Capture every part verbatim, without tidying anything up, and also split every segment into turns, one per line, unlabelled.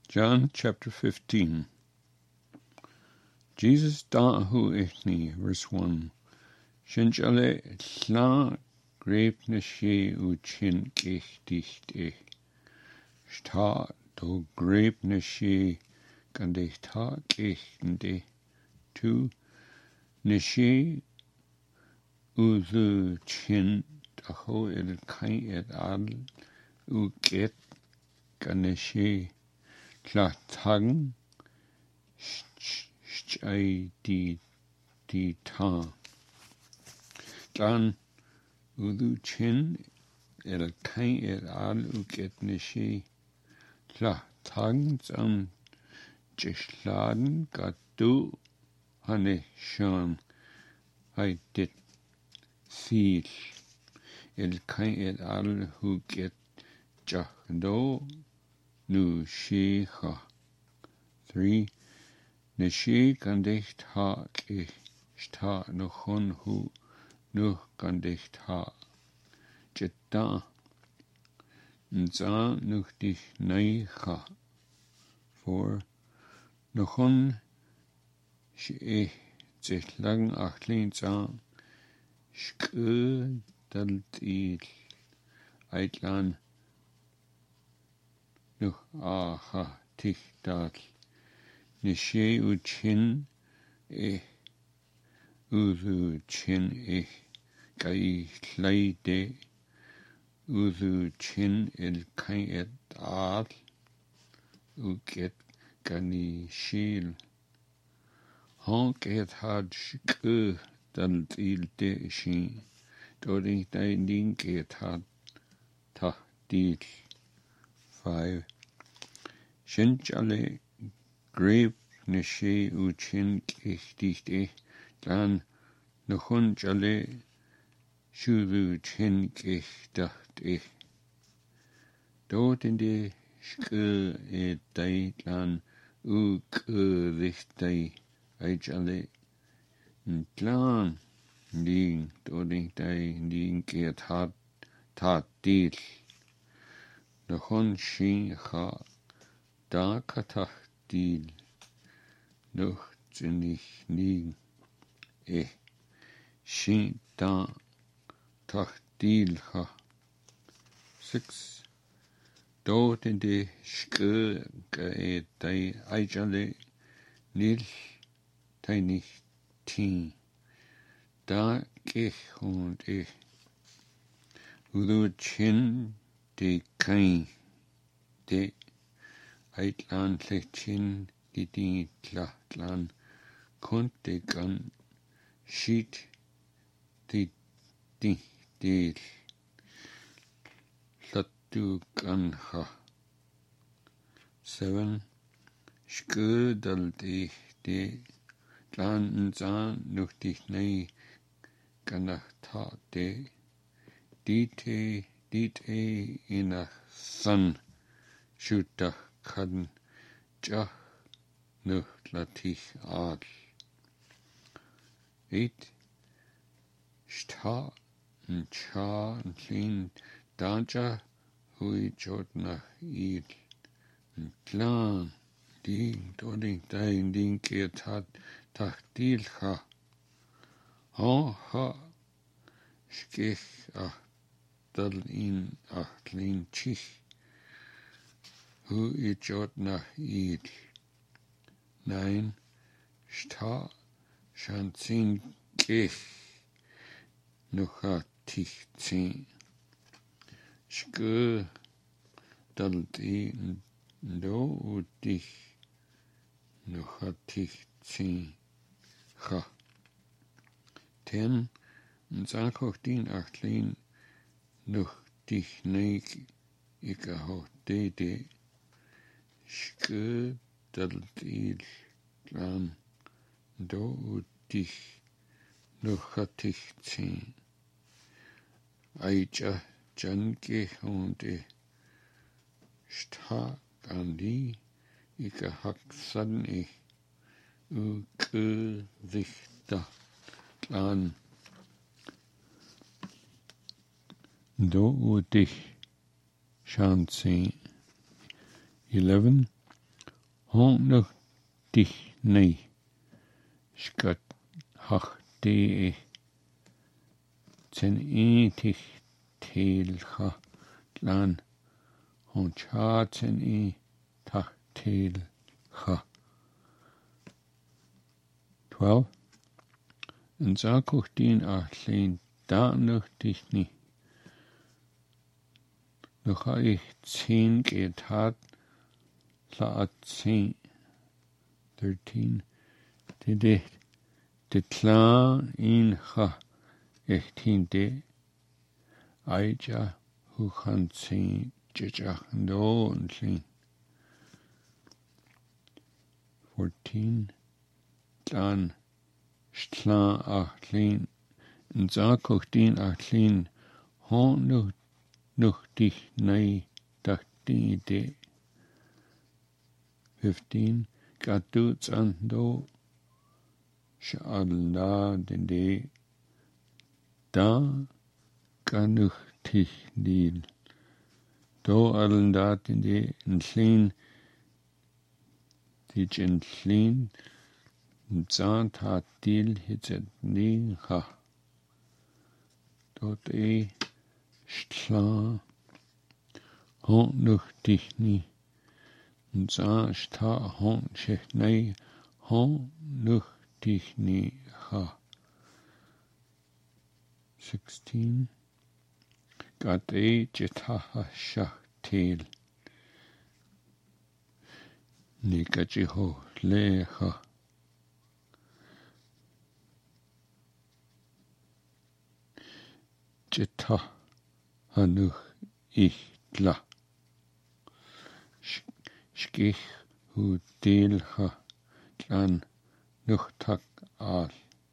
John chapter fifteen. Jesus dahu ichni, verse one. Shinchale tla greep na she u chin ich dicht ich. Sta do greep na she kan dich ta ich de tu na she u the chin daho el kain et al u get kan na she tla tagen Chai di di ta. Dan udu chin el kain et al uket nishi la tang am gishladen gadu hane shan I did feel el kain et al uket jahdo nu shi ha. Three. Nishi kan dich ta ich sta no hon hu nu kan dich ta jetta nza nu dich nei ha. Four. No hon shi sich lang achlin za skö dalt il eitlan nu aha dich dal Nishi u chin e uzu chin e kai leide uzu chin el kain et al u get gani shil honk et had skö dan il de shi dori dein ding et had ta dil. Five. Shinchale Grip nishi uchin ich dicht ich dan nochun jale shudu chin ich dacht ich. Dort in die skö e dai dan u kö dicht dai ei jale plan ding dort in dai ding get hat tat dil. Nochun shi ha da katach Dil noch zinnig nie e shin da tach dil ha. Six. Dort in de skö ge dai ajale nil tainig tin da ich und ich udu chin de kain de Eitlan lechin di di tlan konte gan sheet di di di latu gan ha. Seven. Skö dal di di tlan zan nuch dich nei ganach ta de dite dite inach san shutach kan jah nuh latich ad. Eight. Sta n cha n chin danja hui jodna id n plan ding doding dain ding get hat tach dil ha. Ha ha skech ach dal in ach lin chich Hu i jod nach id. Nine. Sta shan zin gech nucha tich zin. Skö dal di ndo u dich nucha tich zin ha. Ten. Nzak hoch din achlin nuch dich neig ika hoch de de skö dal il lan do u dich nucha tich zin. Aija janke und e sta gandi ika hak san e u kö vichta lan do u dich shan zin. Eleven. hon nog dich nei skat hach de ten e tich til ha lan hon cha ten e tach til ha. twelve. En zakuch din a llyn da nog dich ni. Nog ha ich zehn geht hat la at zehn. thirteen. Det det det klar in ha echt hin de aija hu kan zehn jejach no und llyn. fourteen. Dan stlan a llyn en zakuch din a llyn hon nog nog dich nei dach di de. fifteen. Gaduts an do sha'allah den de da ganuch tich nil do allen da den de en llyn dich en llyn en zant ha dil hitzet ni ha dot e stla hon noch dich ni en zant sta hon shech nei hon noch dich ni ha. sixteen. Gat e jetaha shach til ni gajiho leha. Jeta hanuch ich la skich hu del ha klan noch tak al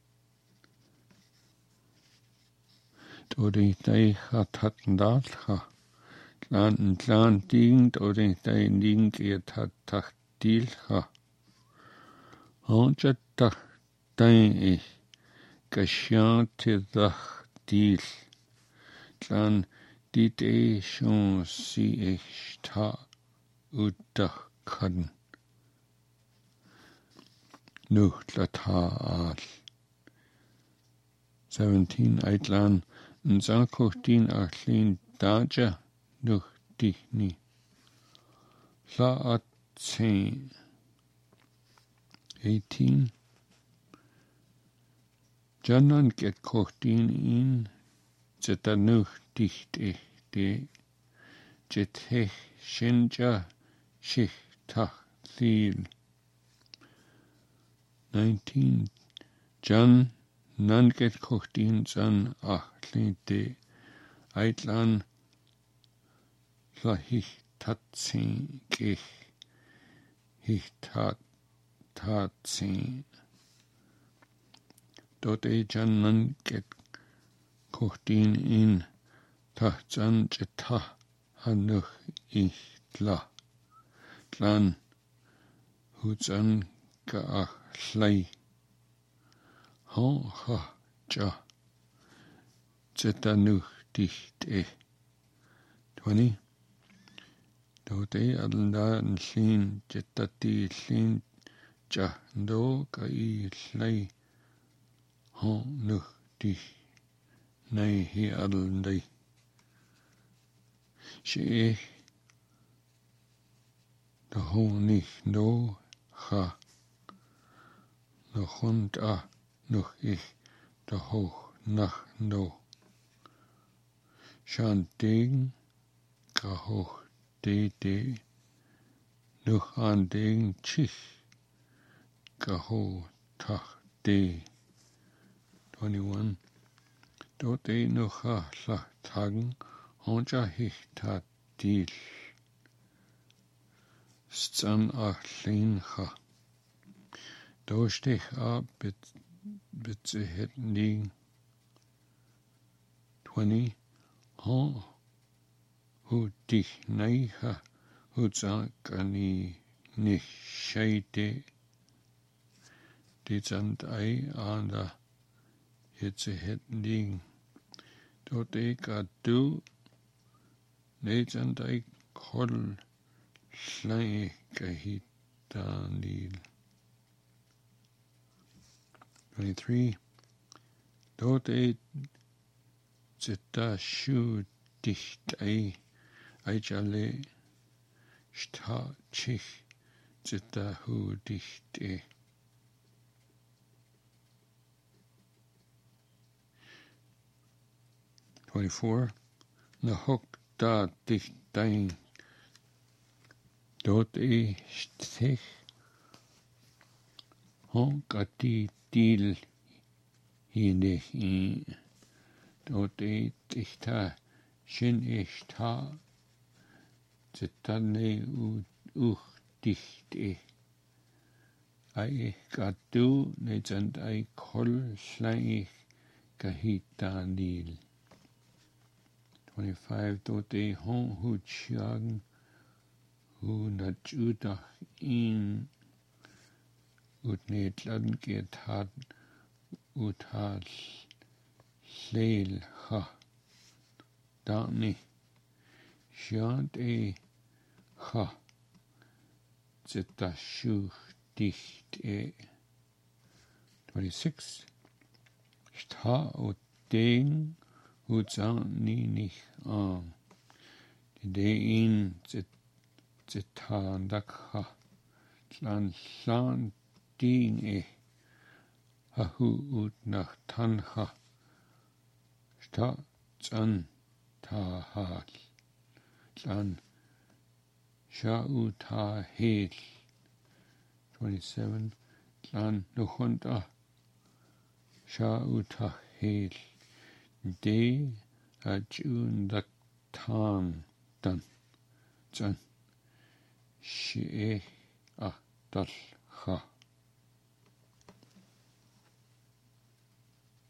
Dodi dei ha tatten dal ha klan en klan ding dodi dei ding get hat tak dil ha honja tak dei ich gashante dach dil klan dit e shon si ich ta udach kan nuch la ta al. seventeen. Eitlan en zakuch din a llyn daja nuch dich ni. La at zehn. eighteen. Janan get koch din in zeta nuch dicht ich de jet hech shinja shich tach thil. nineteen. Jan nan get koch din zan ach llyn de eitlan la hich tat zehn gech hich tat tat zehn. Dot e jan nan get koch din in tach zan jeta hanuch ich la klan hu zan ga ach llai hon ha ja zeta nuch dicht e. twenty. Dot e adlan da en llyn jeta di llyn ja do ga i llai hon nuch dich nei hi adlan dei. Si ich da hon nicht no ha no hund a noch ich da hoch nach no shan ding ga hoch de de noch an ding chich ga ho tach de. twenty-one. Dot e noch ha la tagen honja hich ta dil stan a llyn ha do stich a bit bit het ni. twenty. Hon hu dich nei ha hu za gani nicht scheide dit zand ei an da hitze het ni. Dot e ga du nei zand ei kol llai ga hit Daniel. twenty-three. Dort e zeta shu dicht ei eijale sta chich zeta hu dicht e. twenty-four. Na hok da dicht dein dort e stich honk ati dil hine hi dort e dichta shin ishta zetane u uch dicht e ai gadu ne zand ai kol sleich kahita nil. twenty-five. Dort e hon hu chiagen hu natjudach in ut netladen get had ut had leil ha dani shant e ha zeta shuch dicht e. twenty-six. Sta ut ding ut zan ni nich an de in zet zetan dak ha tlan tlan ding e ha hu ut nach tan ha sta zan ta ha tlan sha ut ha hel. twenty-seven. Tlan nuchonta sha ut ha hel de ha jun dak tan dan zan she e a dal.